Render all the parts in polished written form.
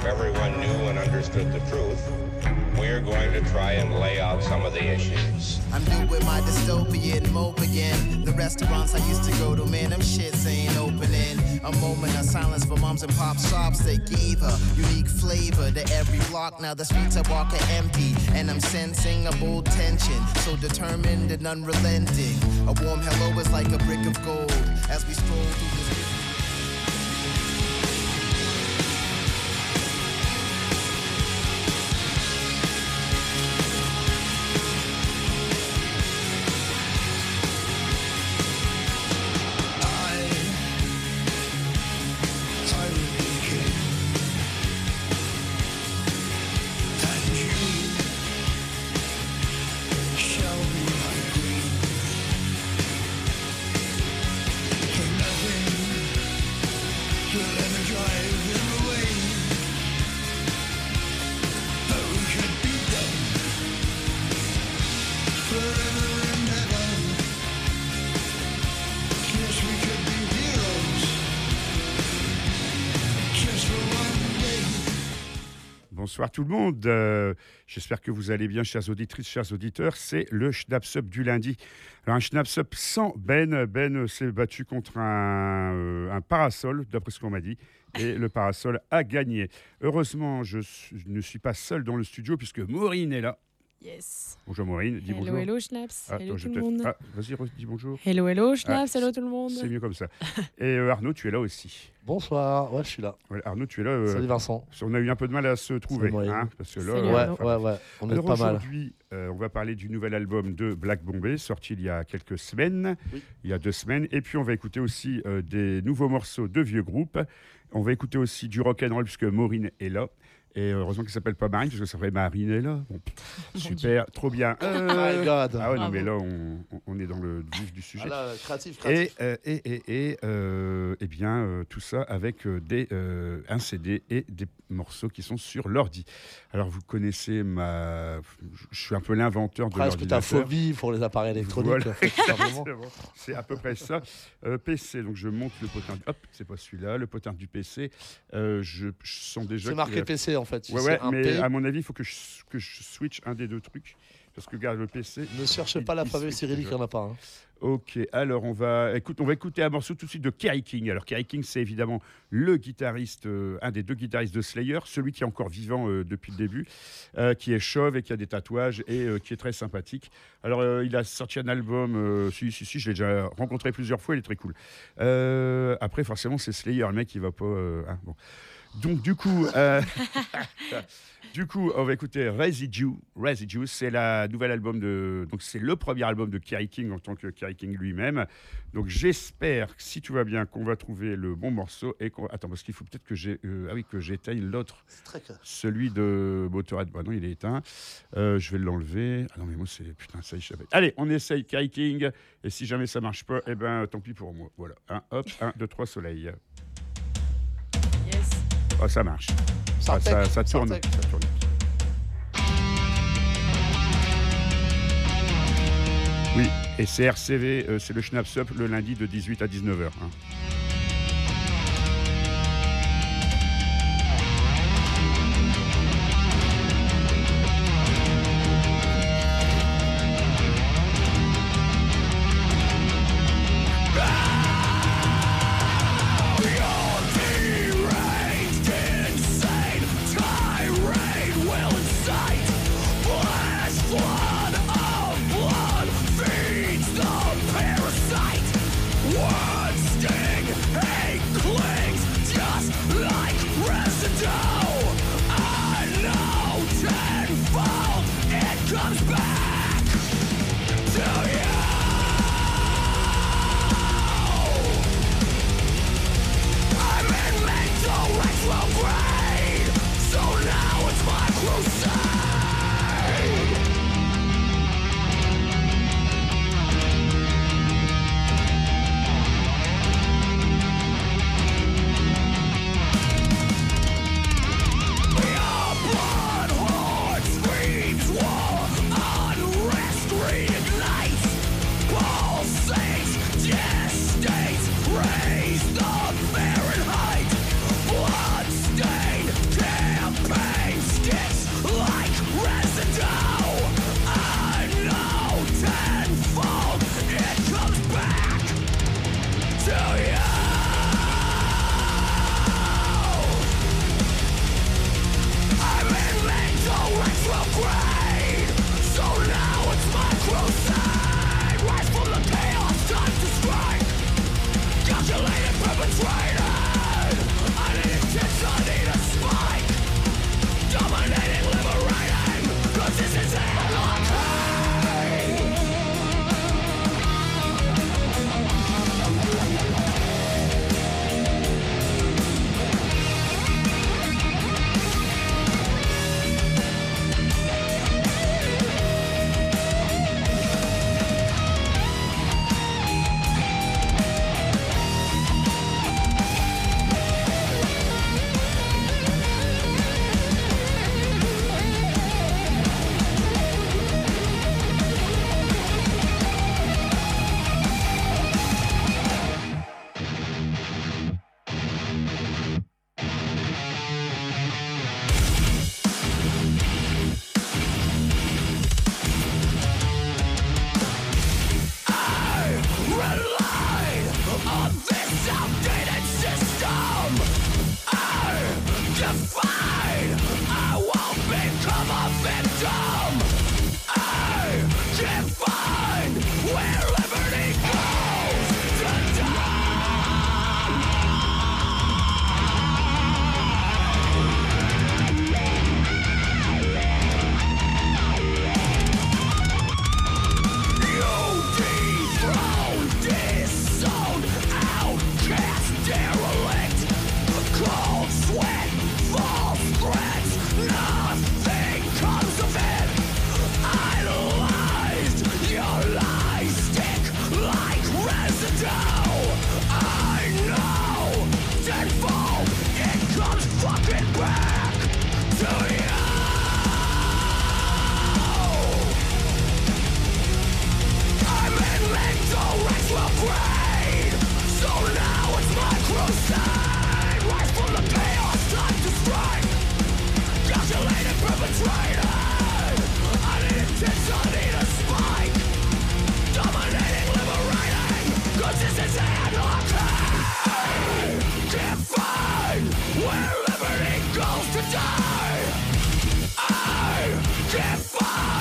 everyone knew and understood the truth, we're going to try and lay out some of the issues. I'm new with my dystopian mope again. The restaurants I used to go to, man, them shits ain't opening. A moment of silence for moms and pop shops that gave her unique flavor to every block. Now the streets I walk are empty, and I'm sensing a bold tension, so determined and unrelenting. A warm hello is like a brick of gold as we stroll through this. Bonsoir tout le monde, j'espère que vous allez bien, chères auditrices, chers auditeurs. C'est le Schnaps Up du lundi. Alors un Schnaps Up sans Ben. Ben s'est battu contre un parasol, d'après ce qu'on m'a dit, et le parasol a gagné. Heureusement, je ne suis pas seul dans le studio puisque Maureen est là. Yes. Bonjour Maureen, dis bonjour. Hello Schnaps, hello tout le monde. Vas-y, dis bonjour. Hello Schnaps, hello tout le monde. C'est mieux comme ça. Et Arnaud, tu es là aussi. Bonsoir, ouais, je suis là. Ouais, Arnaud, tu es là. Salut Vincent. On a eu un peu de mal à se trouver. Hein, parce que là, ouais, on est pas mal. Aujourd'hui, on va parler du nouvel album de Black Bombay, sorti il y a quelques semaines, il y a 2 semaines. Et puis, on va écouter aussi des nouveaux morceaux de vieux groupes. On va écouter aussi du rock'n'roll, puisque Maureen est là. Et heureusement qu'il ne s'appelle pas Marine, parce que ça ferait Marine est là. Bon, super, trop bien. Oh my God. Ah ouais, non, mais là, on est dans le vif du sujet. Ah là, créatif. Et bien, tout ça avec un CD et des morceaux qui sont sur l'ordi. Alors, vous connaissez je suis un peu l'inventeur de l'ordinateur. Est-ce que tu as phobie pour les appareils électroniques? Voilà. C'est à peu près ça. PC, donc je monte le potin. Hop, c'est pas celui-là. Le potin du PC. Je sens déjà. C'est marqué PC en fait. Ouais, mais à mon avis, il faut que je switch un des 2 trucs. Parce que, regarde, le PC... Ne cherche pas l'alphabet cyrillique, il n'y en a pas. Hein. Ok, alors on va écouter un morceau tout de suite de Kerry King. Alors, Kerry King, c'est évidemment le guitariste, un des 2 guitaristes de Slayer, celui qui est encore vivant depuis le début, qui est chauve et qui a des tatouages et qui est très sympathique. Alors, il a sorti un album, si, je l'ai déjà rencontré plusieurs fois, il est très cool. Après, forcément, c'est Slayer, le mec, il va pas... bon. Donc, du coup, on va écouter Residue. Residue, c'est la nouvelle album donc c'est le premier album de Kerry King en tant que Kerry King lui-même. Donc, j'espère, si tout va bien, qu'on va trouver le bon morceau et attends, parce qu'il faut peut-être que j'éteigne l'autre. Celui de Motorhead. Bah non, il est éteint. Je vais l'enlever. Ah non, mais moi, c'est putain, ça y est. Allez, on essaye Kerry King. Et si jamais ça marche pas, tant pis pour moi. Voilà. 1, 2, 3, soleil. Oh, ça marche. Ça tourne. Ça tourne. Oui, et c'est RCV, c'est le Schnaps Up le lundi de 18 à 19h. Hein.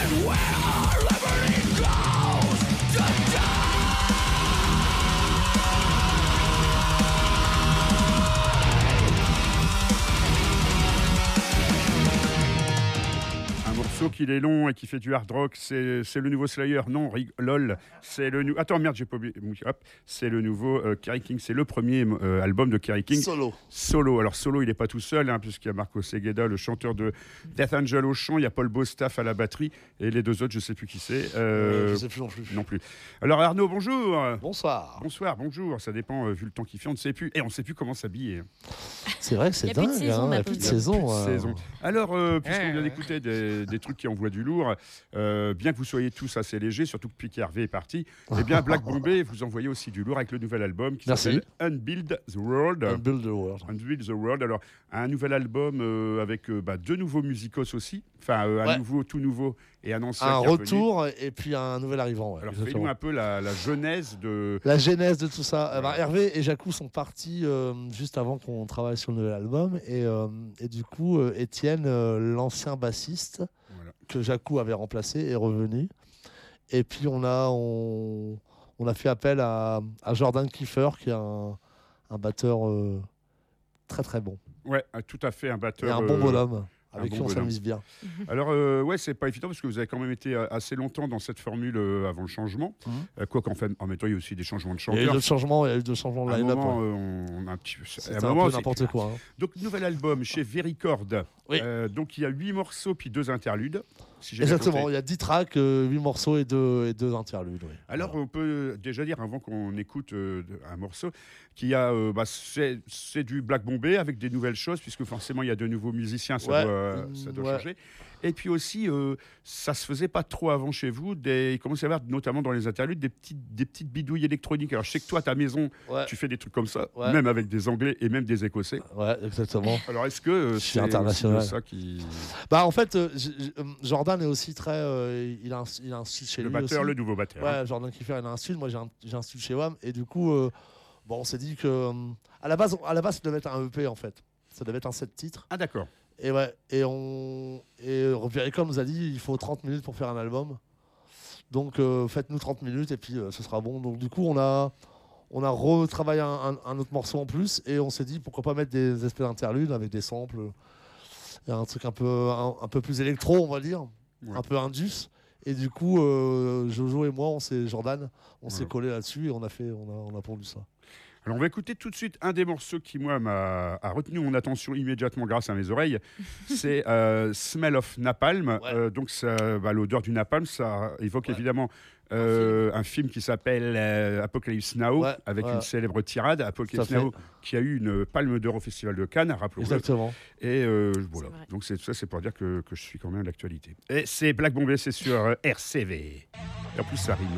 Qu'il est long et qui fait du hard rock, c'est le nouveau Slayer. Non, lol, c'est le nouveau. Attends, merde, j'ai pas oublié. Hop, c'est le nouveau Kerry King. C'est le premier album de Kerry King. Solo. Alors solo, il est pas tout seul, hein, puisqu'il y a Marco Segueda, le chanteur de Death Angel au chant. Il y a Paul Bostaff à la batterie et les deux autres, je sais plus qui c'est. Je sais plus non plus. Alors Arnaud, bonjour. Bonsoir. Bonjour. Ça dépend vu le temps qu'il fait, on ne sait plus. Et on ne sait plus comment s'habiller. C'est vrai que c'est dingue. Il y a plus de saison. Alors, puisqu'on vient d'écouter des trucs qui envoient du lourd, bien que vous soyez tous assez légers, surtout que Piquet Hervé est parti, eh bien Black Bombay, vous envoyez aussi du lourd avec le nouvel album qui s'appelle Unbuild the World. Unbuild the World. Alors, un nouvel album avec deux nouveaux musicos aussi, enfin un tout nouveau et un ancien. Un retour et puis un nouvel arrivant. Ouais, alors, fais-nous un peu la genèse de... La genèse de tout ça. Hervé et Jacou sont partis juste avant qu'on travaille sur le nouvel album et du coup, Étienne, l'ancien bassiste, que Jacou avait remplacé, est revenu. Et puis on a fait appel à Jordan Kiefer, qui est un batteur très très bon. Ouais, tout à fait, un batteur. Et un bon bonhomme. Avec qui on s'amuse bien. Alors, c'est pas évident parce que vous avez quand même été assez longtemps dans cette formule avant le changement. Quoi qu'en fait, en même temps, il y a aussi des changements de chanteurs. Il y a eu deux changements de line-up. On a un petit peu. C'était un peu n'importe quoi. Donc, nouvel album chez Vericord. Oui. Donc, il y a 8 morceaux puis 2 interludes. Si exactement, il y a 10 tracks, 8 morceaux et 2 interludes. Oui. Alors, on peut déjà dire, avant qu'on écoute un morceau, qu'il y a, c'est du Black Bombay avec des nouvelles choses, puisque forcément, il y a de nouveaux musiciens, ça doit changer. Et puis aussi, ça se faisait pas trop avant chez vous. Il commence à y avoir, notamment dans les interludes, des petites bidouilles électroniques. Alors, je sais que toi, à ta maison, tu fais des trucs comme ça, même avec des Anglais et même des Écossais. Ouais, exactement. Alors, est-ce que c'est international ça qui... En fait, Jordan est aussi très... il a un style chez lui batteur, aussi. Le nouveau batteur. Ouais, Jordan Kiefer, il a un style. Moi, j'ai un style chez WAM. Et du coup, on s'est dit que... À la base, ça devait être un EP, en fait. Ça devait être un 7 titres. Ah, d'accord. Et Vericom nous a dit il faut 30 minutes pour faire un album. Donc faites-nous 30 minutes et puis ce sera bon. Donc du coup on a retravaillé un autre morceau en plus et on s'est dit pourquoi pas mettre des espèces d'interludes avec des samples. Il y a un truc un peu plus électro, on va dire, un peu indus. Et du coup Jojo et moi, Jordan, on s'est collé là-dessus et on a pondu ça. Alors on va écouter tout de suite un des morceaux qui, moi, a retenu mon attention immédiatement grâce à mes oreilles. C'est Smell of Napalm. Donc l'odeur du napalm, ça évoque évidemment un film qui s'appelle Apocalypse Now, avec une célèbre tirade. Apocalypse Now, qui a eu une palme d'or au Festival de Cannes, rappelons-le. Exactement. Et voilà. Donc c'est pour dire que je suis quand même d'actualité. Et c'est Black Bombay, c'est sur RCV. Et en plus, ça rime.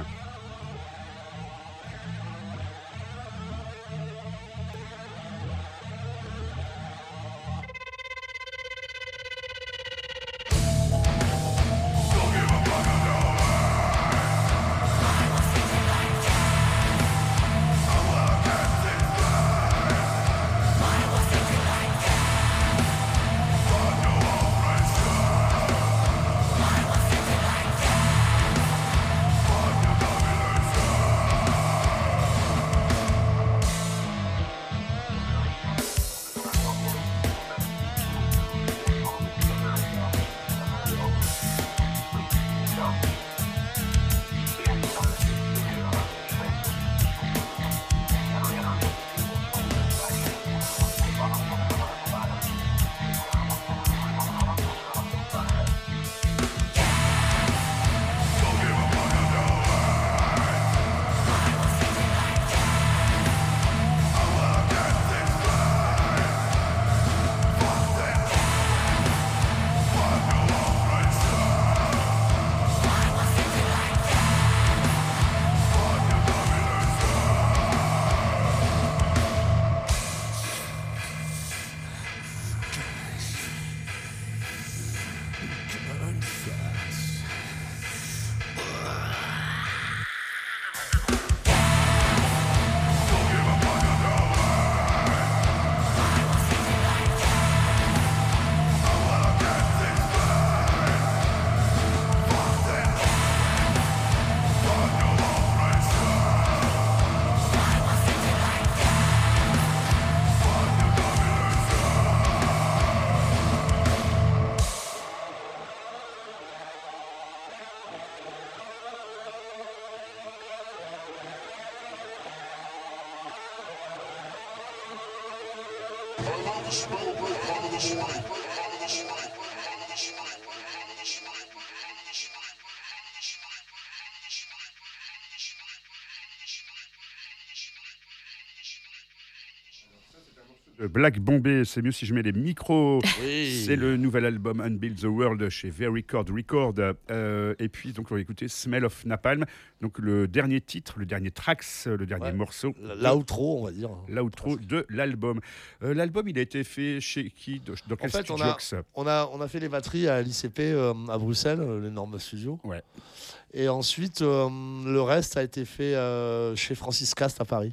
Black Bombay, c'est mieux si je mets les micros. Oui. C'est le nouvel album Unbuild the World chez Very Record. Et puis, donc, on va écouter Smell of Napalm. Donc, le dernier titre, le dernier tracks, le dernier morceau. L'outro, on va dire. L'outro de l'album. L'album, il a été fait chez qui? Dans quel studio? on a fait les batteries à l'ICP à Bruxelles, l'énorme studio. Ouais. Et ensuite, le reste a été fait chez Francis Cast à Paris.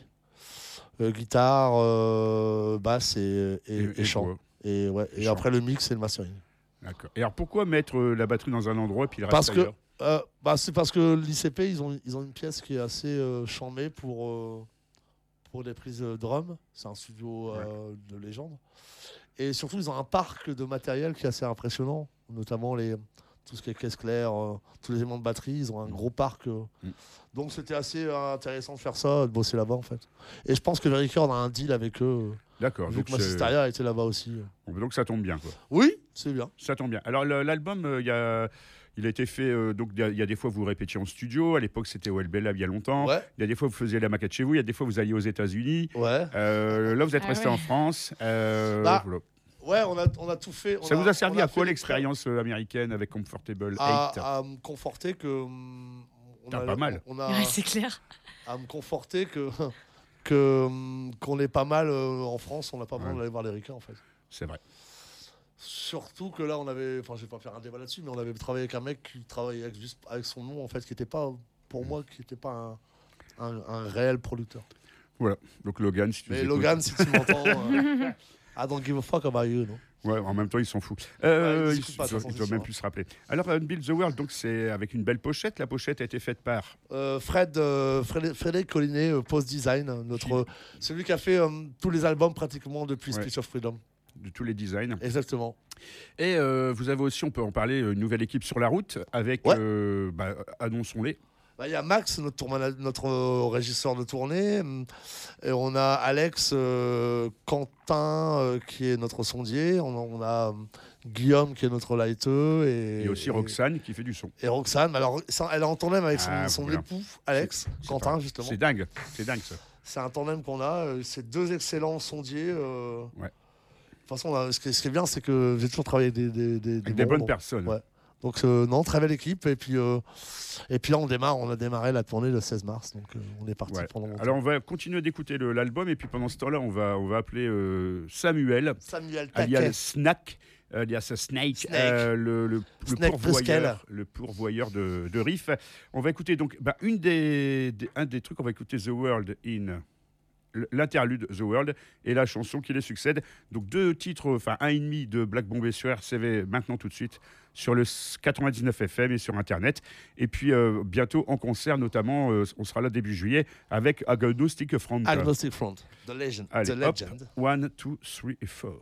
Guitare, basse et chant. Et après le mix et le mastering. D'accord. Et alors pourquoi mettre la batterie dans un endroit et puis le reste ailleurs? C'est parce que l'ICP, ils ont une pièce qui est assez chambée pour des prises de drum. C'est un studio de légende. Et surtout, ils ont un parc de matériel qui est assez impressionnant, notamment tout ce qui est caisse claire, tous les éléments de batterie. Ils ont un gros parc. Donc c'était assez intéressant de faire ça, de bosser là-bas en fait. Et je pense que Very Record a un deal avec eux. D'accord. Vu que Massisteria était là-bas aussi. Donc ça tombe bien, quoi. Oui, c'est bien. Ça tombe bien. Alors l'album, il a été fait. Donc il y a des fois vous répétiez en studio. À l'époque c'était au LB Lab il y a longtemps. Ouais. Il y a des fois vous faisiez la maquette chez vous. Il y a des fois vous alliez aux États-Unis. Ouais. Là vous êtes resté en France. Voilà. Ouais, on a tout fait. Ça vous a servi à quoi l'expérience américaine avec Comfortable 8? À me conforter que. Pas mal. Ouais, c'est clair. À me conforter qu'on est pas mal en France. On n'a pas besoin d'aller voir les ricains en fait. C'est vrai. Surtout que là, je vais pas faire un débat là-dessus, mais on avait travaillé avec un mec qui travaillait juste avec son nom en fait, qui n'était pas, pour moi, qui n'était pas un réel producteur. Voilà. Donc Logan, si tu Mais Logan, si tu m'entends. I don't give a fuck about you, non? Ouais, en même temps, ils s'en foutent. Ils doivent même plus se rappeler. Alors, Unbuild the World, donc c'est avec une belle pochette. La pochette a été faite par Frédéric Collinet, Post Design, celui qui a fait tous les albums pratiquement depuis Speech of Freedom. De tous les designs. Exactement. Et vous avez aussi, on peut en parler, une nouvelle équipe sur la route avec, annonçons-les. Il y a Max, notre régisseur de tournée, et on a Alex, Quentin, qui est notre sondier, on a Guillaume, qui est notre lighteux. Et aussi Roxane, qui fait du son. Et Roxane, alors elle est en tandem avec son époux, Alex, Quentin, justement. C'est dingue ça. C'est un tandem qu'on a, c'est deux excellents sondiers. De toute façon, ce qui est bien, c'est que j'ai toujours travaillé avec des bonnes personnes. Ouais. Donc très belle équipe et puis là on a démarré la tournée le 16 mars, donc on est parti pendant longtemps. Alors on va continuer d'écouter l'album et puis pendant ce temps-là on va appeler Samuel alias Snack, alias Snake, le pourvoyeur de riff. On va écouter donc un des trucs, on va écouter The World in l'interlude The World et la chanson qui les succède. Donc deux titres, un et demi de Black Bombay sur RCV maintenant tout de suite sur le 99 FM et sur Internet. Et puis bientôt en concert, notamment, on sera là début juillet avec Agnostic Front. Agnostic Front, The Legend. Allez, The Legend. 1, 2, 3 et 4.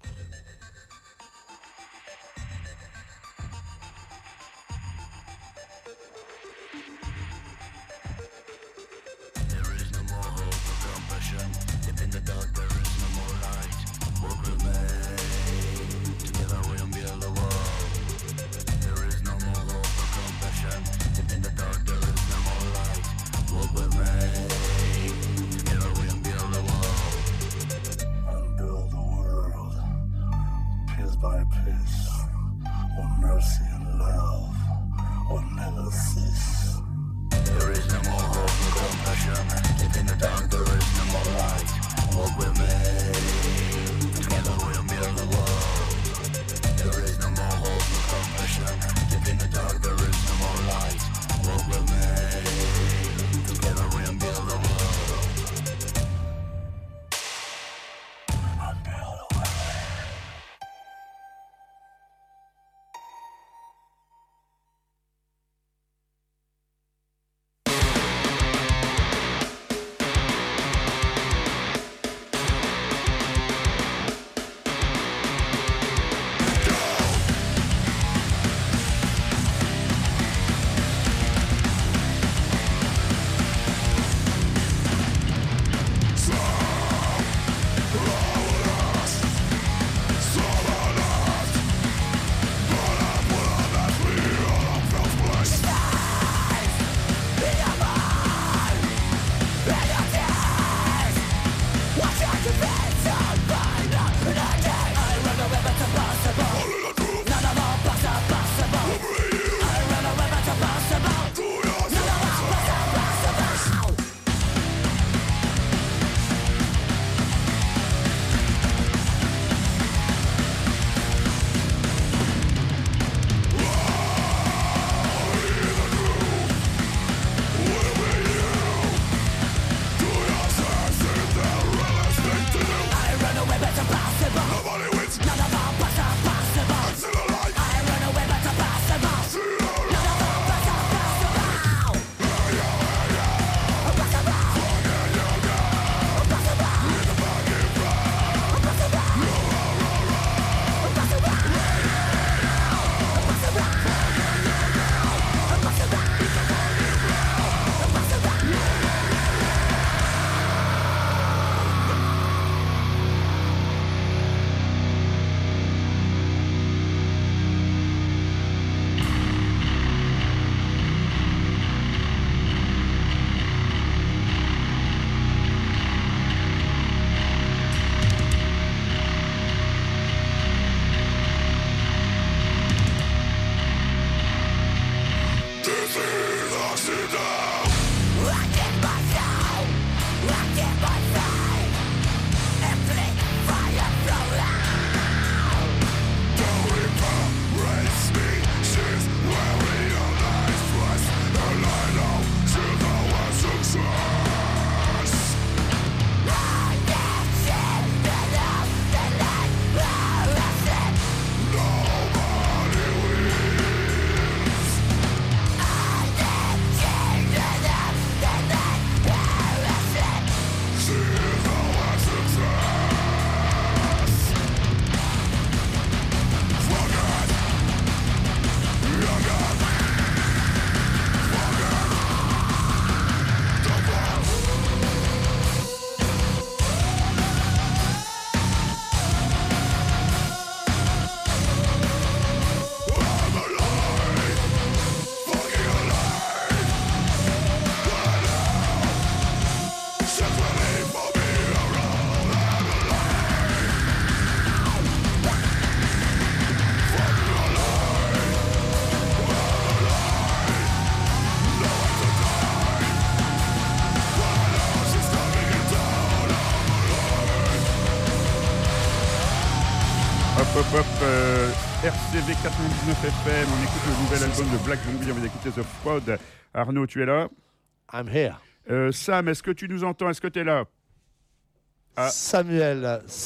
RCV 99 FM, on écoute le nouvel album de Black Bombay, on vient d'écouter The Fraud. Arnaud, tu es là? I'm here. Sam, est-ce que tu nous entends? Est-ce que tu es là? Samuel,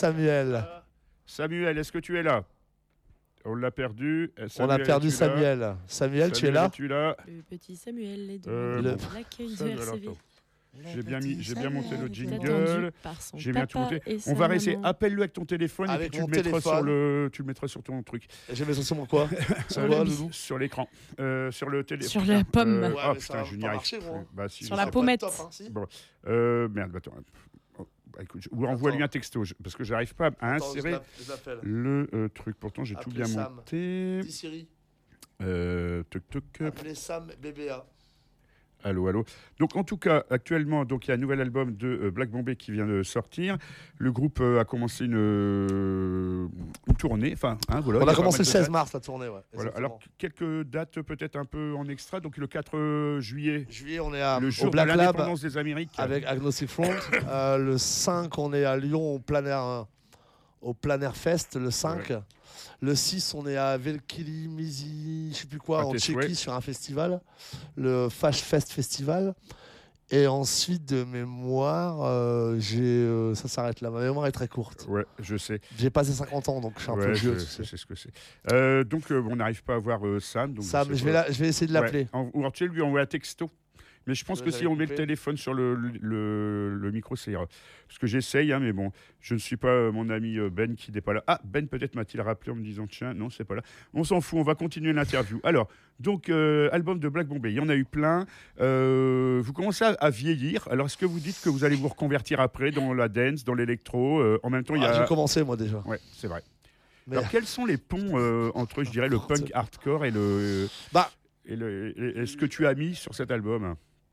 est-ce que tu es là? On l'a perdu. On a perdu Samuel. Samuel, tu es là? Le petit Samuel est de l'accueil de RCV. J'ai bien monté le jingle. J'ai bien tout monté. On va rester. Appelle-le avec ton téléphone et puis tu le mettras sur ton truc. Et je mets ça sur mon quoi? Sur l'écran. Sur le téléphone. Sur la pomme. Oh putain, je n'y arrive plus. Sur la pommette. Bon. Merde, attends. Écoute, ou envoie-lui un texto, parce que j'arrive pas à insérer le truc. Pourtant, j'ai tout bien monté. Dis Siri. Appelez Sam BBA. Allô. Donc en tout cas, actuellement, donc il y a un nouvel album de Black Bombay qui vient de sortir. Le groupe a commencé une tournée. Enfin, voilà. On a commencé le 16 mars la tournée. Ouais, voilà. Alors quelques dates peut-être un peu en extra. Donc le 4 juillet. On est le jour au Black de l'indépendance des Amériques. avec Agnostic Front. Le 5, on est à Lyon au Plein Air Fest. Le 5. Ouais. Le 6, on est à Velkili-Mizi, je sais plus quoi, en Tchéquie, sur un festival, le Fash Fest Festival. Et ensuite, de mémoire, ça s'arrête là. Ma mémoire est très courte. Ouais, je sais. J'ai passé 50 ans, donc je suis un peu vieux. Je sais ce que c'est. Donc, on n'arrive pas à voir Sam. Donc Sam, je vais essayer de l'appeler. Ou alors, tu lui envoies un texto. Mais je pense que si on met le téléphone sur le micro, ça ira. Parce que j'essaye, mais bon, je ne suis pas mon ami Ben qui n'est pas là. Ah, Ben peut-être m'a-t-il rappelé en me disant tiens, non, c'est pas là. On s'en fout, on va continuer l'interview. Alors, donc, album de Black Bombay, il y en a eu plein. Vous commencez à vieillir. Alors, est-ce que vous dites que vous allez vous reconvertir après dans la dance, dans l'électro? En même temps, il y a... J'ai commencé, moi, déjà. Ouais, c'est vrai. Mais... Alors, quels sont les ponts entre, je dirais, le punk hardcore et le... et ce que tu as mis sur cet album?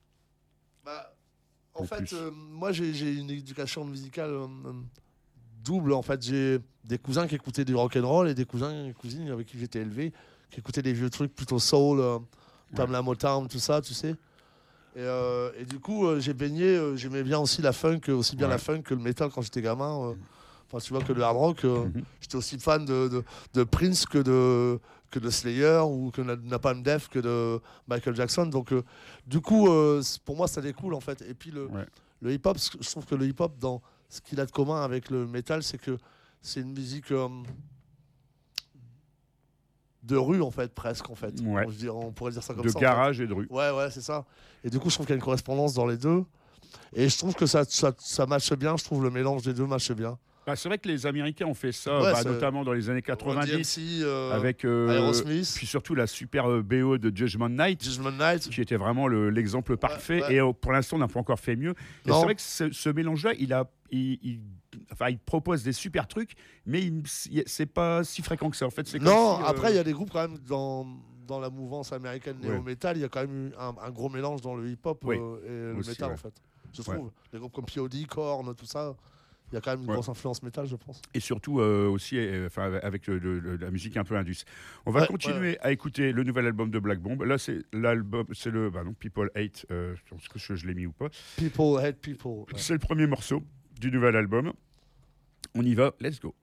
En fait, moi, j'ai une éducation musicale double. En fait, j'ai des cousins qui écoutaient du rock'n'roll et des cousins et cousines avec qui j'étais élevé, qui écoutaient des vieux trucs plutôt soul, comme la Motown, tout ça, tu sais. Et du coup, j'ai baigné, j'aimais bien aussi la funk, aussi bien la funk que le metal quand j'étais gamin. Enfin, tu vois, que le hard rock. J'étais aussi fan de Prince que de Slayer ou que de Napalm Death que de Michael Jackson. Donc, du coup, pour moi, ça découle en fait. Et puis, le hip-hop, je trouve que le hip-hop, dans ce qu'il a de commun avec le metal, c'est que c'est une musique de rue, en fait, presque, en fait. Ouais. On pourrait dire ça comme ça. De garage en fait. Et de rue. Ouais, c'est ça. Et du coup, je trouve qu'il y a une correspondance dans les deux. Et je trouve que ça matche bien. Je trouve le mélange des deux matche bien. C'est vrai que les Américains ont fait ça, notamment dans les années 90, avec Aerosmith. Puis surtout la super BO de Judgment Night, qui était vraiment l'exemple parfait. Et pour l'instant, on n'a pas encore fait mieux. Et c'est vrai que ce mélange-là, il propose des super trucs, mais c'est pas si fréquent que ça. En fait, c'est après, il y a des groupes quand même dans la mouvance américaine néo-metal, il y a quand même eu un gros mélange dans le hip-hop et le metal, en fait. Je trouve. Des groupes comme POD, Korn, tout ça. Il y a quand même une grosse influence métal, je pense. Et surtout aussi avec la musique un peu indus. On va continuer à écouter le nouvel album de Black Bomb. Là, c'est l'album, c'est le People Hate. Est-ce que je l'ai mis ou pas? People Hate People. Ouais. C'est le premier morceau du nouvel album. On y va, let's go.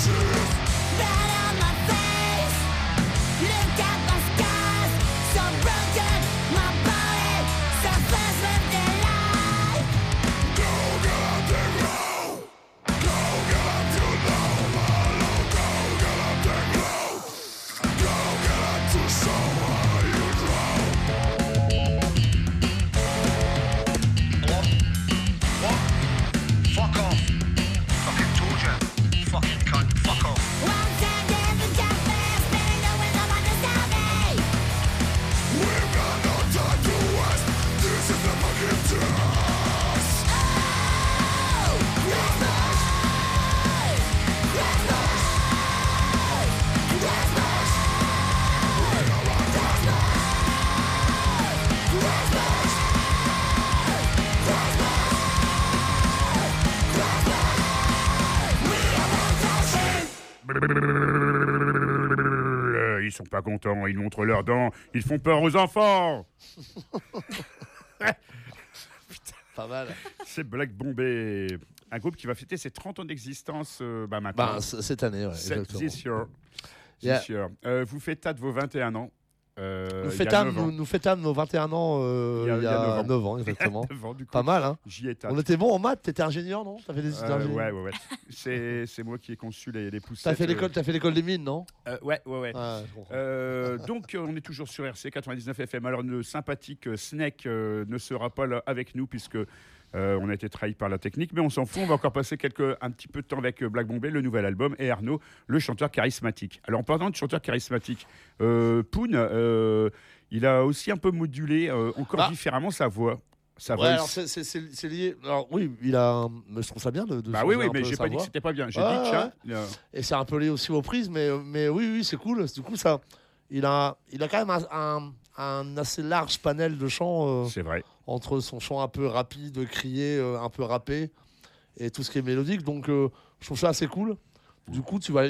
Ils sont pas contents, ils montrent leurs dents, ils font peur aux enfants. Pas mal. C'est Black Bombay, un groupe qui va fêter ses 30 ans d'existence maintenant. Cette année, ouais, exactement. This year. Yeah. This year. Vous fêtâtes vos 21 ans. Nous fêtâmes nos 21 ans il y a 9 ans, exactement. 9 ans, du coup. Pas mal, hein. J'y étais. On était bon en maths, t'étais ingénieur, non? T'as fait des études d'ingénieur? Ouais. C'est moi qui ai conçu les poussettes. T'as fait l'école des mines, non? Ouais. Ah, je comprends. Donc, on est toujours sur RC 99 FM. Alors, le sympathique Snake ne sera pas là avec nous puisque on a été trahi par la technique, mais on s'en fout. On va encore passer un petit peu de temps avec Black Bombay, le nouvel album, et Arnaud, le chanteur charismatique. Alors, en parlant de chanteur charismatique, Poon, il a aussi un peu modulé encore différemment sa voix. Alors c'est lié. Alors oui, mais je trouve ça bien de bah oui, changer un mais peu j'ai sa pas dit voix. que c'était pas bien. J'ai dit chat. Et c'est un peu lié aussi aux prises, mais oui, c'est cool. Du coup, ça, il a quand même un assez large panel de chants. C'est vrai. Entre son chant un peu rapide, crié, un peu rappé, et tout ce qui est mélodique. Donc, je trouve ça assez cool. Du coup, tu peux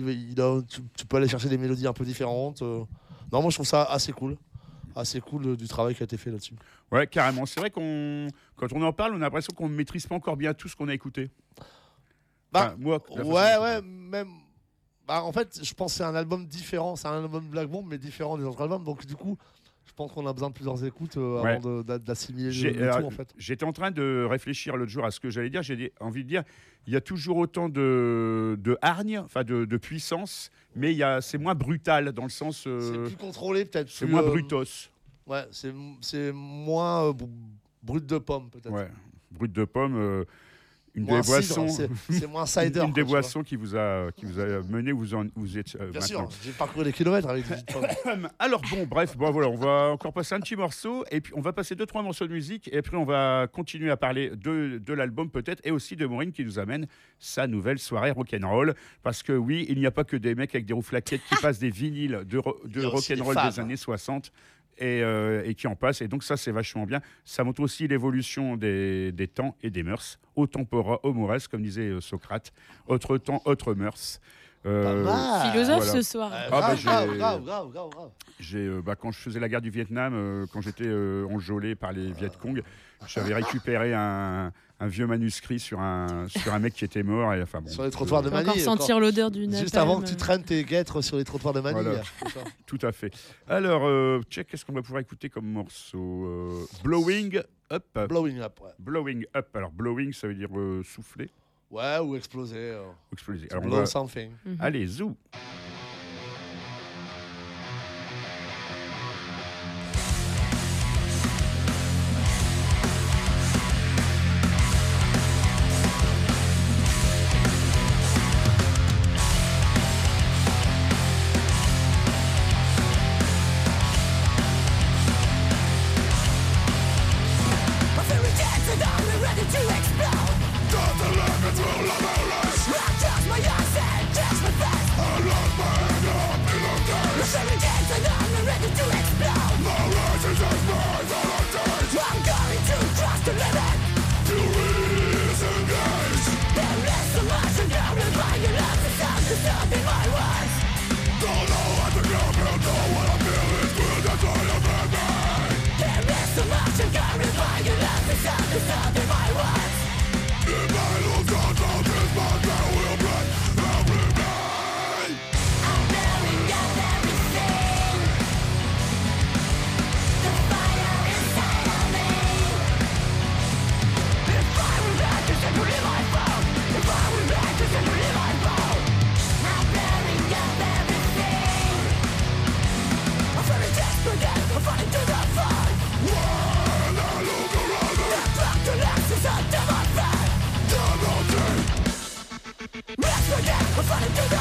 aller chercher des mélodies un peu différentes. Non, moi, je trouve ça assez cool. Assez cool du travail qui a été fait là-dessus. Ouais, carrément. C'est vrai quand on en parle, on a l'impression qu'on ne maîtrise pas encore bien tout ce qu'on a écouté. Moi, même. En fait, je pense que c'est un album différent. C'est un album de Black Bomb, mais différent des autres albums. Donc, du coup, je pense qu'on a besoin de plusieurs écoutes avant d'assimiler le tout, en fait. J'étais en train de réfléchir l'autre jour à ce que j'allais dire. J'ai envie de dire, il y a toujours autant de hargne, enfin de puissance, mais c'est moins brutal dans le sens. C'est plus contrôlé, peut-être. C'est moins brutos. Ouais, c'est moins brut de pomme, peut-être. Ouais, brut de pomme. Une moins des boissons, c'est moins cider. Une des boissons qui vous a mené où vous êtes Bien maintenant. sûr, j'ai parcouru des kilomètres avec des pommes. Alors bref, voilà, on va encore passer un petit morceau et puis on va passer 2-3 morceaux de musique et puis on va continuer à parler de l'album peut-être et aussi de Maureen qui nous amène sa nouvelle soirée rock'n'roll parce que oui, il n'y a pas que des mecs avec des rouflaquettes qui passent des vinyles de rock'n'roll des années 60. Et qui en passe. Et donc ça, c'est vachement bien. Ça montre aussi l'évolution des temps et des mœurs. Au tempora, au mores, comme disait Socrate. Autre temps, autre mœurs. Philosophe ce soir. Grave. Quand je faisais la guerre du Vietnam, quand j'étais enjôlé par les Viet Cong, j'avais récupéré un vieux manuscrit sur un mec qui était mort. Et, sur les trottoirs de Manille. Encore sentir l'odeur du napalm. Juste avant que tu traînes tes guêtres sur les trottoirs de Manille. Voilà. Tout à fait. Alors, qu'est-ce qu'on va pouvoir écouter comme morceau Blowing Up. Blowing Up, ouais. Blowing Up. Alors, blowing, ça veut dire souffler. Ouais, ou exploser. Exploser. Alors, blow something. Allez, zou. Just my eyes and just my face.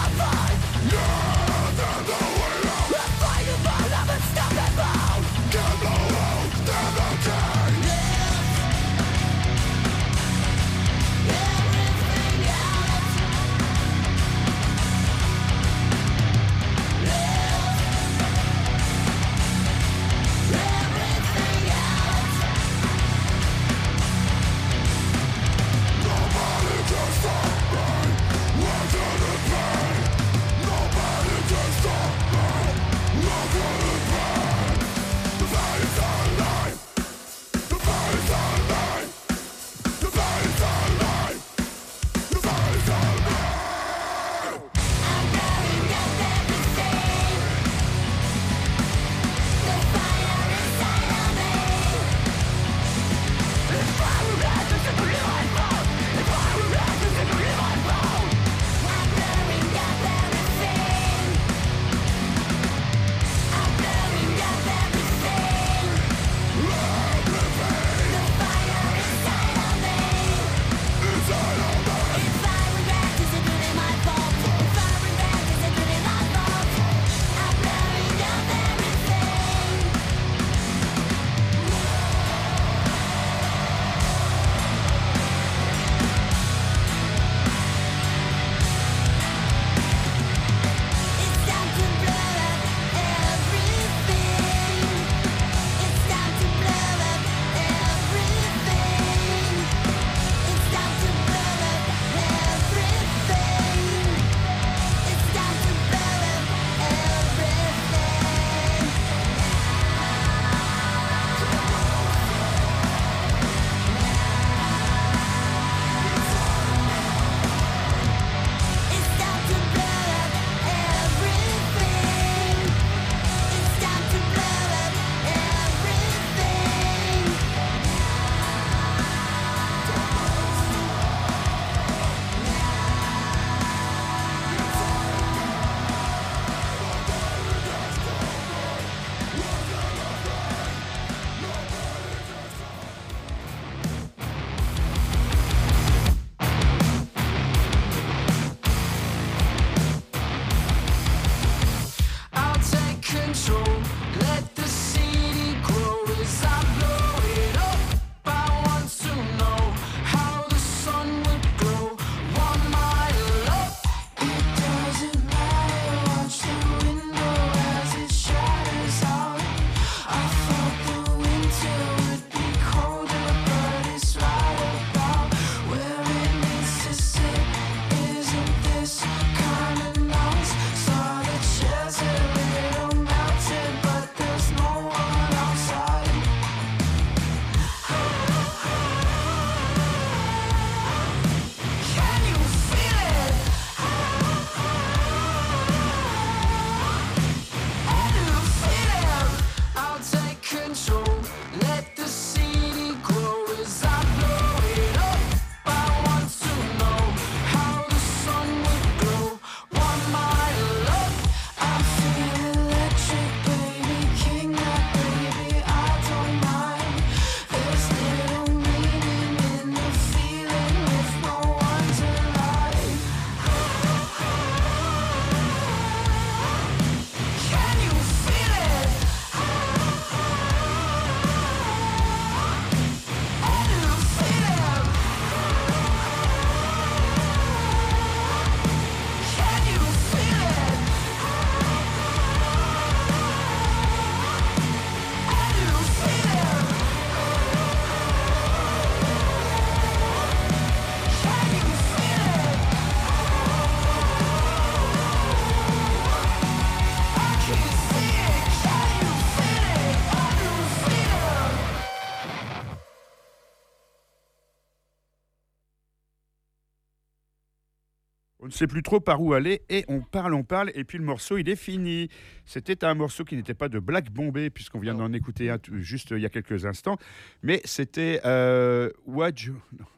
On ne sait plus trop par où aller et on parle, et puis le morceau, il est fini. C'était un morceau qui n'était pas de Black Bombay, puisqu'on vient d'en écouter un juste il y a quelques instants, mais c'était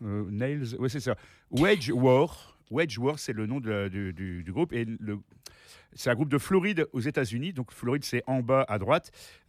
Nails, ouais, c'est ça. Wage War, c'est le nom du groupe, et C'est un groupe de Floride aux États-Unis. Donc Floride, c'est en bas à droite.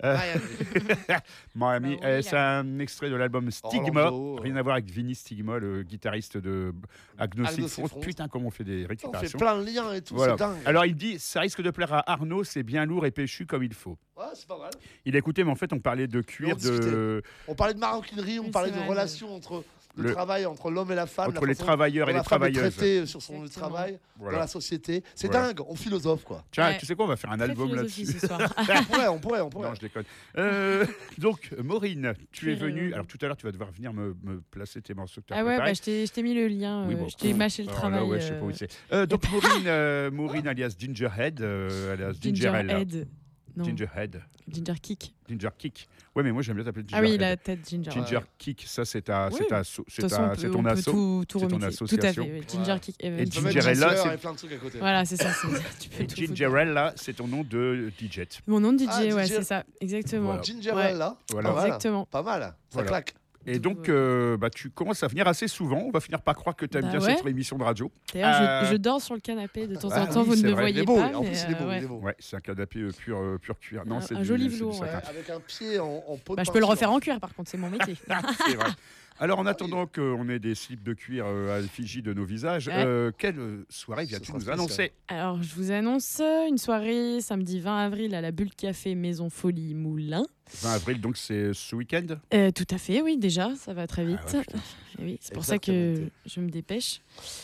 Miami. Bah oui, C'est un extrait de l'album Stigma. Orlando, Rien à voir avec Vinny Stigma, le guitariste de Agnostic Agnostic Front. Front. Putain, comment on fait des On fait récupérations. plein de liens et tout, Voilà. c'est dingue. Alors il dit, ça risque de plaire à Arnaud, c'est bien lourd et péchu comme il faut. Ouais, c'est pas mal. Il a écouté, mais en fait, on parlait de cuir, On parlait de maroquinerie, on Oui, parlait c'est de vrai, relations entre le le- travail entre l'homme et la femme, entre la les façon travailleurs et dont les la femme est travailleuses. traitée sur son lieu de Exactement. travail Voilà. dans la société. C'est Voilà. dingue, on philosophe quoi. Tiens, Ouais. tu sais quoi, on va faire un Très album philosophie là-dessus. ce soir. on pourrait. Non, je déconne. Donc, Maureen, tu es Cuir, venue. Alors, tout à l'heure, tu vas devoir venir me placer tes morceaux que tu as Ah ouais, préparés. bah, je t'ai mis le lien, Oui, bon. je t'ai mâché le Alors travail. là, ouais, je sais pas où c'est. Donc, Maureen alias Gingerhead, alias Gingerella. Gingerhead. Non, Gingerhead. Ginger Kick. Ginger Kick. Ouais, mais moi, j'aime bien t'appeler Ah oui, Gingerhead. la tête Ginger. Ginger Kick, ça, c'est ta, Oui. c'est ta, De c'est toute façon, ta- c'est on ton peut asso. tout C'est ton remixer. Tout à association. fait, oui. Ginger Kick. Et Tu peux mettre Gingerella, Ginger c'est- et plein de trucs à côté. Voilà, c'est ça. Tu peux Et tout foutre. Gingerella, c'est ton nom de DJ. Mon nom de DJ, Ah, ouais, DJ. c'est ça. Exactement. Voilà. Gingerella, Voilà. pas mal. Exactement. Pas mal, ça Voilà. claque. Et Tout, donc, tu commences à venir assez souvent. On va finir par croire que tu aimes Bah bien ouais. cette émission de radio. D'ailleurs, Euh, je dors sur le canapé de temps Ah en temps. oui, Vous c'est ne me vrai. Il est voyez beau, pas. en mais, plus il est beau, ouais. il est beau. Ouais, c'est un canapé pur cuir. Non, c'est Un du, joli c'est du velours, satin. ouais. Avec un pied en peau de Bah, je peux le peinture. refaire en cuir, par contre, c'est mon métier. C'est vrai. Alors, en attendant qu'on ait des slips de cuir à l'effigie de nos visages, Ouais. quelle soirée viens-tu sera nous spécial. annoncer? Alors, je vous annonce une soirée samedi 20 avril à la Bulle Café Maison Folie Moulin. 20 avril, donc c'est ce week-end. Tout à fait, oui, déjà, ça va très vite. Ah ouais, putain. Et oui, c'est pour ça que Exactement. je me dépêche.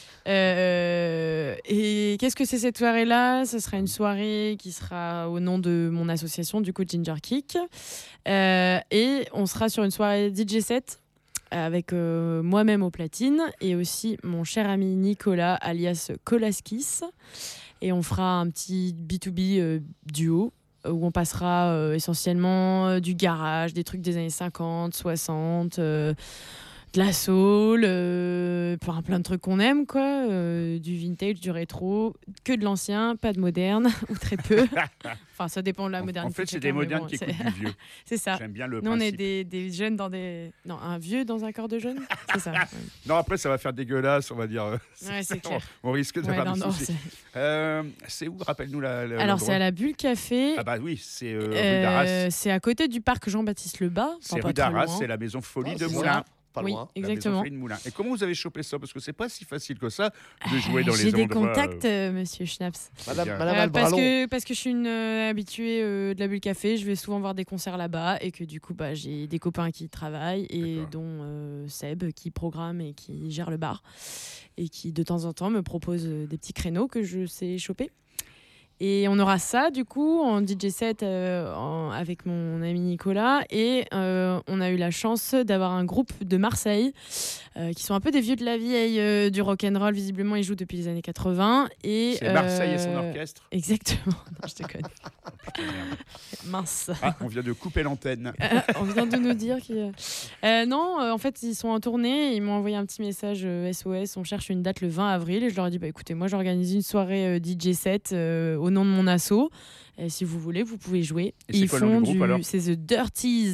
Et qu'est-ce que c'est cette soirée-là? Ce sera une soirée qui sera au nom de mon association, du coup Ginger Kick. Et on sera sur une soirée DJ set avec moi-même aux platines et aussi mon cher ami Nicolas, alias Kolaskis. Et on fera un petit B2B duo où on passera essentiellement du garage, des trucs des années 50, 60, de la soul, plein de trucs qu'on aime, quoi. Du vintage, du rétro, que de l'ancien, pas de moderne, ou très peu. Enfin, ça dépend de la modernité. En fait, de c'est chacun, des mais modernes bon, qui c'est- écoutent du vieux. C'est ça. J'aime bien le Nous, on est principe. des jeunes dans des... Non, un vieux dans un corps de jeune. C'est ça. Ouais, Non, après, ça va faire dégueulasse, on va dire. Ouais, c'est clair. On risque Ouais, d'avoir non, des non, soucis. C'est où? Rappelle-nous Alors, l'endroit. c'est à la Bulle Café. Ah bah oui, c'est rue d'Arras. C'est à côté du parc Jean-Baptiste Lebas. C'est Enfin, rue pas très d'Arras, loin. c'est la maison folie Ah, de c'est Moulin. ça. Pas Oui, loin. La maison exactement. folie de Moulin. Et comment vous avez chopé ça? Parce que c'est pas si facile que ça de jouer dans les J'ai des endroits. contacts, monsieur Schnaps. Madame bien. Albralon. Parce que je suis une habituée de la Bulle Café, je vais souvent voir des concerts là-bas et que du coup bah, j'ai des copains qui y travaillent et D'accord. dont Seb qui programme et qui gère le bar et qui de temps en temps me propose des petits créneaux que je sais choper. Et on aura ça du coup en DJ set avec mon ami Nicolas et on a eu la chance d'avoir un groupe de Marseille qui sont un peu des vieux de la vieille du rock'n'roll. Visiblement ils jouent depuis les années 80 et C'est Marseille et son orchestre. Exactement. Non, je déconne. Putain, merde. Mince. Ah, on vient de couper l'antenne. On vient de nous dire qu'ils... non, en fait, ils sont en tournée. Ils m'ont envoyé un petit message SOS. On cherche une date le 20 avril. Et je leur ai dit, bah, écoutez, moi, j'organise une soirée DJ set au nom de mon asso. Et si vous voulez, vous pouvez jouer. Et c'est Ils quoi le nom font du groupe, alors C'est The Dirties.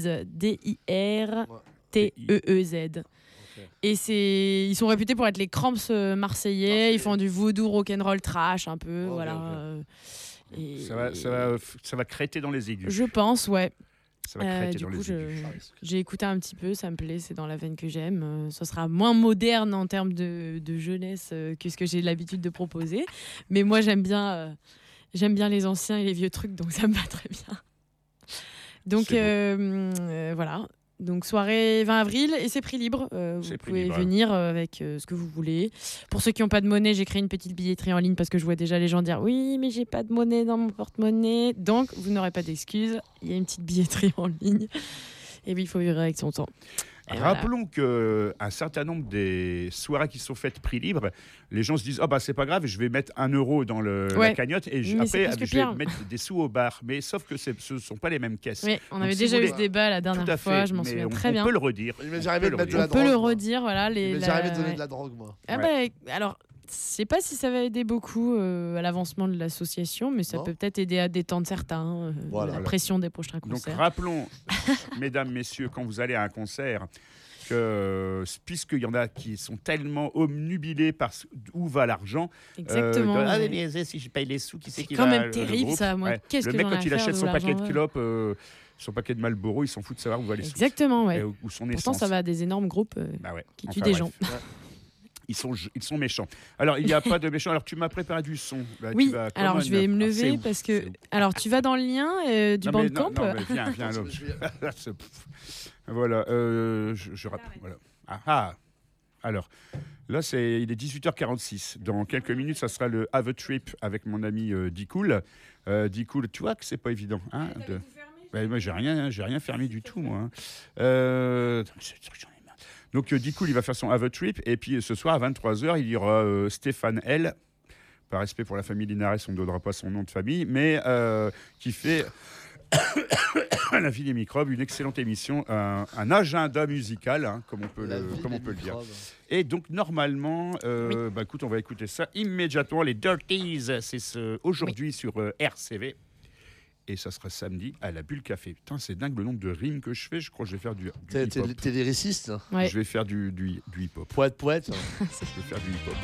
DIRTEEZ. Et ils sont réputés pour être les Cramps marseillais. Ils font du voodoo rock'n'roll trash un peu. Ok, voilà. ok. Et... Ça va crêter dans les aigus. Je pense, ouais. Ça va crêter Du dans coup, les aigus. j'ai écouté un petit peu, ça me plaît, c'est dans la veine que j'aime. Ça sera moins moderne en termes de jeunesse que ce que j'ai l'habitude de proposer. Mais moi, j'aime bien les anciens et les vieux trucs, donc ça me va très bien. Donc voilà. Donc soirée 20 avril et c'est prix libre. Vous C'est prix pouvez libre, venir avec ce que vous voulez. Pour ceux qui n'ont pas de monnaie, j'ai créé une petite billetterie en ligne parce que je vois déjà les gens dire oui, mais j'ai pas de monnaie dans mon porte-monnaie. Donc vous n'aurez pas d'excuses. Il y a une petite billetterie en ligne. Et puis il faut vivre avec son temps. Et voilà. Rappelons qu'un certain nombre des soirées qui sont faites prix libre, les gens se disent ah bah c'est pas grave, je vais mettre 1 euro dans la Ouais. cagnotte et Mais c'est après plus que je vais pire. mettre des sous au bar. Mais sauf que ce ne sont pas les mêmes caisses. Oui, on Donc, avait si déjà vous eu voulez- ce débat la Tout à dernière fait, fois, je m'en mais souviens on très bien. peut le redire. Il m'est déjà On arrivé peut de le mettre de redire. la On peut le drogue, moi. redire, voilà. Il m'est déjà arrivé de donner ouais. de la drogue, moi. Ah Ouais. bah, alors, je sais pas si ça va aider beaucoup à l'avancement de l'association, mais ça Non. peut peut-être aider à détendre certains, Voilà. la pression des prochains Donc concerts. rappelons, mesdames, messieurs, quand vous allez à un concert, puisqu'il y en a qui sont tellement omnubilés par où va l'argent. Exactement. Ah, ouais. mais si je paye les sous, qui c'est qui quand va même le terrible, groupe. ça. Moi, Ouais. qu'est-ce Le que mec, j'en ai quand à il faire achète de son paquet de l'argent, clopes, son paquet de Marlboro, il s'en fout de savoir où va les sous. Exactement, ouais. Ou son Pourtant, essence. ça va à des énormes groupes Bah ouais. qui Enfin, tuent des bref. gens. Ils sont méchants. Alors, il n'y a pas de méchants. Alors, tu m'as préparé du son. Bah, Oui, tu vas- alors comment je vais me Ah, c'est lever où parce C'est que. où Alors, tu vas dans le lien du Non, mais Bandcamp. non, mais viens, l'homme. Voilà. Voilà. Alors, là, il est 18h46. Dans quelques minutes, ça sera le Have a Trip avec mon ami D-Cool. D-Cool, tu vois que c'est pas évident. Hein, moi, j'ai rien fermé du tout, moi. Donc, D-Cool, il va faire son Have a Trip. Et puis, ce soir, à 23h, il y aura Stéphane L. Par respect pour la famille Linares, on ne donnera pas son nom de famille, mais qui fait La vie des microbes, une excellente émission, un agenda musical, hein, comme on peut le dire. Et donc, normalement, écoute, on va écouter ça immédiatement. Les Dirties, c'est aujourd'hui sur RCV. Et ça sera samedi à la Bulle Café. Putain, c'est dingue le nombre de rimes que je fais. Je crois que je vais faire du hip-hop. T'es lyriciste. Ouais. Je vais faire du hip-hop. Poète. Je vais faire du hip-hop.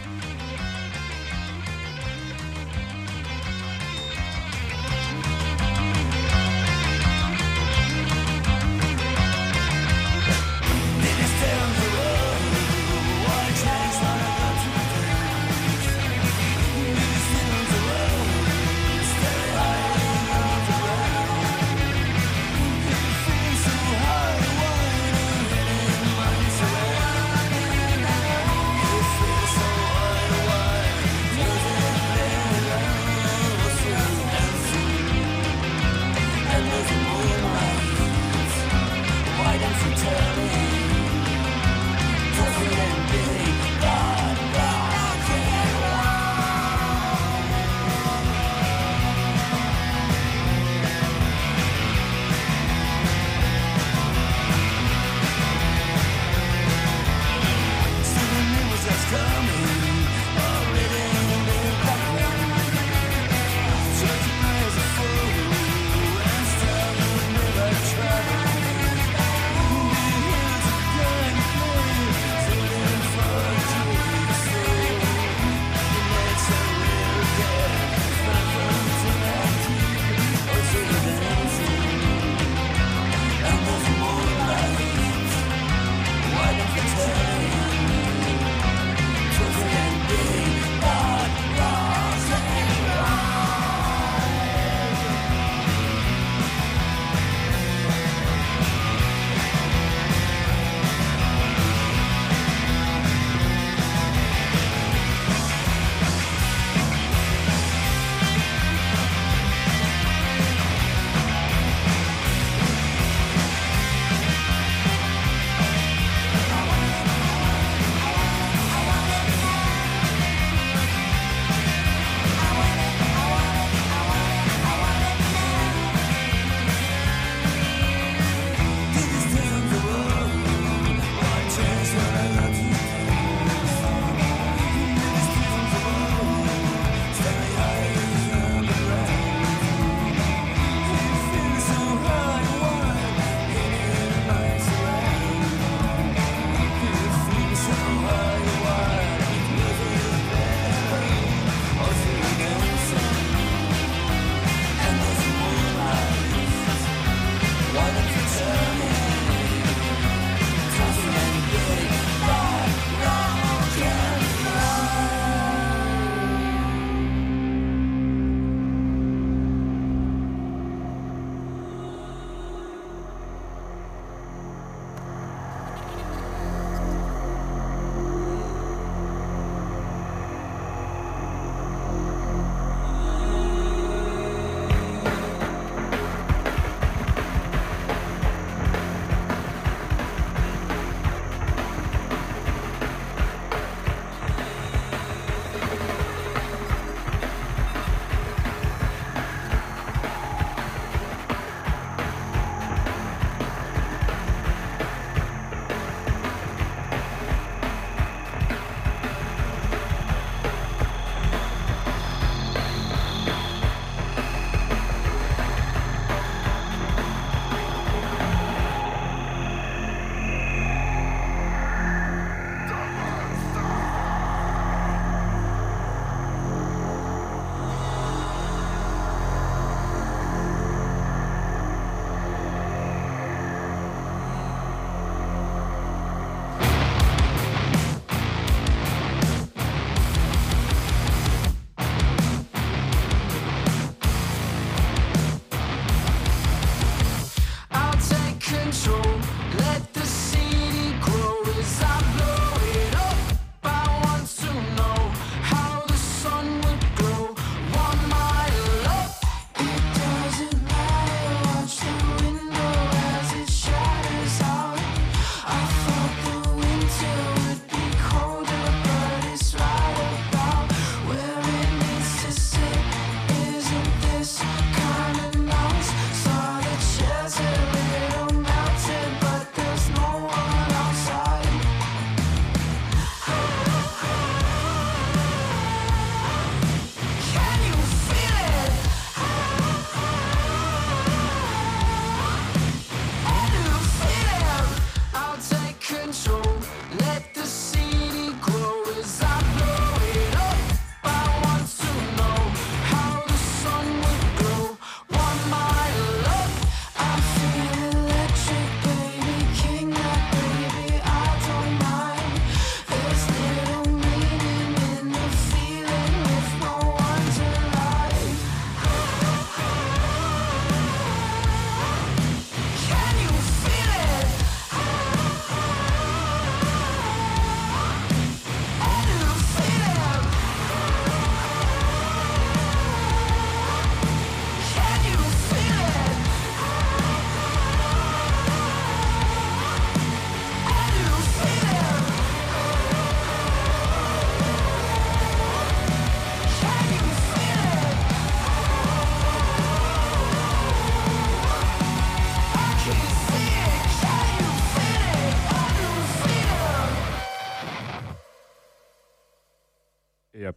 Feel so wide, wide.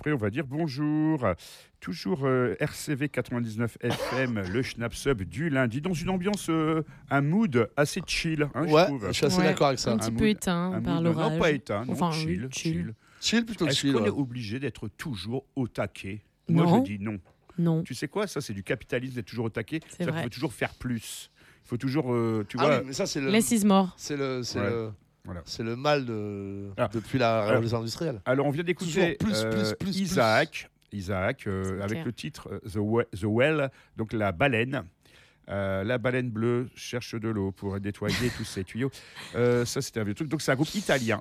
après, on va dire bonjour. Toujours RCV 99 FM, le Schnapp-Sub du lundi, dans une ambiance, un mood assez chill, hein, je Ouais, trouve. je suis assez Ouais. d'accord avec ça. Un petit Un peu mood- éteint Un par mood- l'orage. Non, pas éteint, non, Enfin, chill, oui, chill. Chill, plutôt Est-ce chill. qu'on ouais. est obligé d'être toujours au taquet? Moi, Non. je dis non. Non. Tu sais quoi? Ça, c'est du capitalisme d'être toujours au taquet. C'est-à-dire vrai. qu'il faut toujours faire plus. Il faut toujours, tu Ah vois... oui, mais ça, c'est le. Less is more. C'est le. C'est Ouais. le. Voilà. C'est le mal de... Ah. depuis la révolution industrielle. Alors, on vient d'écouter Toujours plus. Isaac, avec clair. le titre The Well, donc la baleine. La baleine bleue cherche de l'eau pour nettoyer tous ses tuyaux. Ça, c'était un vieux truc. Donc, c'est un groupe italien.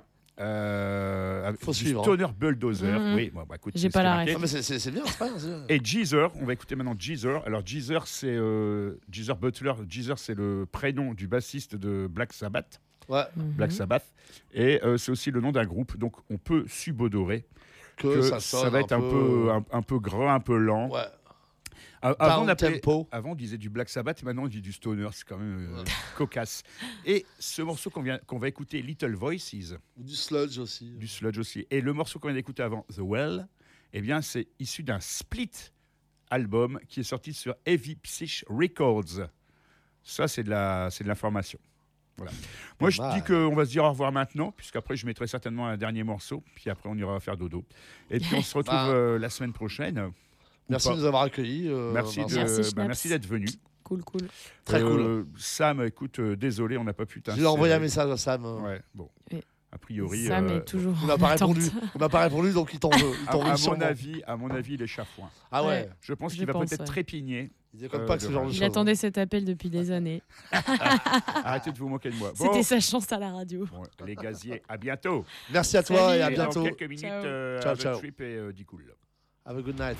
Avec Faut du suivre, hein. Stoner Bulldozer. Mhm. Oui, bon, bah, écoute, J'ai c'est pas ce qui est la marqué. Ah, mais c'est bien, c'est pas bien. c'est bien. Et Geezer, on va écouter maintenant Geezer. Alors Geezer, c'est Geezer Butler. Geezer, c'est le prénom du bassiste de Black Sabbath. Ouais, Black Sabbath. Et c'est aussi le nom d'un groupe. Donc on peut subodorer que ça sonne va être un peu gras, un peu lent. Ouais. Avant, on Down appelait- tempo. avant, on disait du Black Sabbath, et maintenant on dit du Stoner. C'est quand même cocasse. Et ce morceau qu'on va écouter, Little Voices, Ou du sludge aussi. du sludge aussi. Et le morceau qu'on vient d'écouter avant, The Well, eh bien, c'est issu d'un split album qui est sorti sur Heavy Psych Records. Ça, c'est de l'information. Voilà. Moi, je mal. dis qu'on va se dire au revoir maintenant, puisqu'après, je mettrai certainement un dernier morceau, puis après, on ira faire dodo. Et puis, on se retrouve Bah. la semaine prochaine. Ou Merci pas. de nous avoir accueillis. Merci, Vincent. Merci, Schnaps. merci d'être venu. Cool. Très cool. Sam, écoute, désolé, on n'a pas pu Je lui ai envoyé un t'insérer. message à Sam. Ouais, bon. Oui. A priori, Sam est toujours. On n'a pas en attente. répondu. On n'a pas répondu, donc il t'en veut. Il t'en veut à sûrement. mon avis, il est chafouin. Ah ouais. Ouais. Je pense Je qu'il va pense, peut-être ouais. trépigner. Il déconne pas que ce genre de Il choses. Il attendait cet appel depuis des années. Arrêtez de vous moquer de moi. Bon, C'était sa chance à la radio. bon, les gaziers, à bientôt. Merci à toi Salut. et à Et bientôt. Dans quelques minutes, Ciao. Ciao, Have a ciao. Trip et dit cool. Have a good night.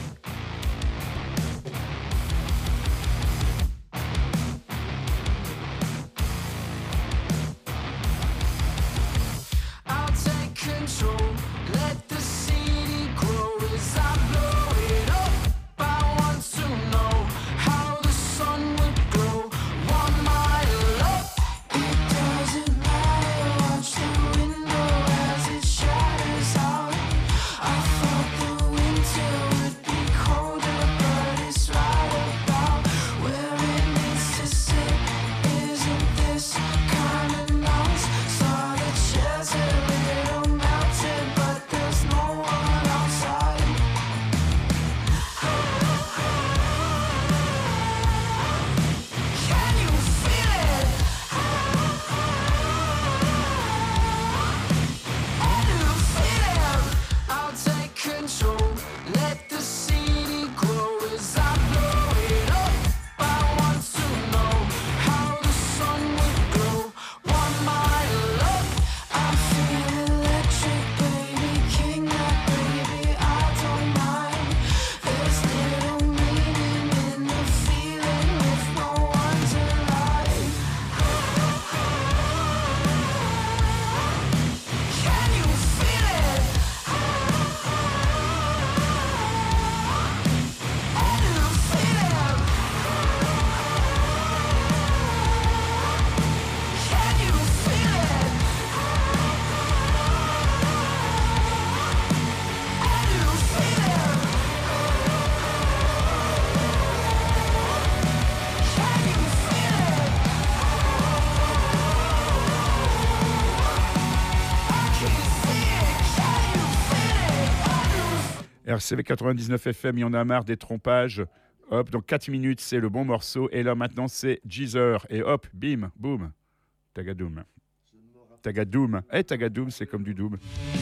I'll take control, let the city grow as I blow it up. I want to know how the sun would glow 1 mile up. It doesn't matter, watch the window as it shatters out. I thought the winter would be colder, but it's right about where it needs to sit. Isn't this kind of nice? Saw the chairs a little melted, but there's no one outside. Can you feel it? Can you feel it? I'll take control, let the city grow as I blow it up. I want to know how the sun would glow 1 mile up. I feel electric, baby, king that baby, I don't mind. There's little meaning in the feeling if no one's alive. Can you feel it? Can you feel it? Can you feel it? Can you feel it? Can you feel it? I can see it. Can you feel it? RCV 99 FM, il y en a marre des trompages. Hop, dans 4 minutes, c'est le bon morceau. Et là, maintenant, c'est Geezer. Et hop, bim, boum. Tagadoum. Tagadoum. Eh, Tagadoum, c'est comme du doom.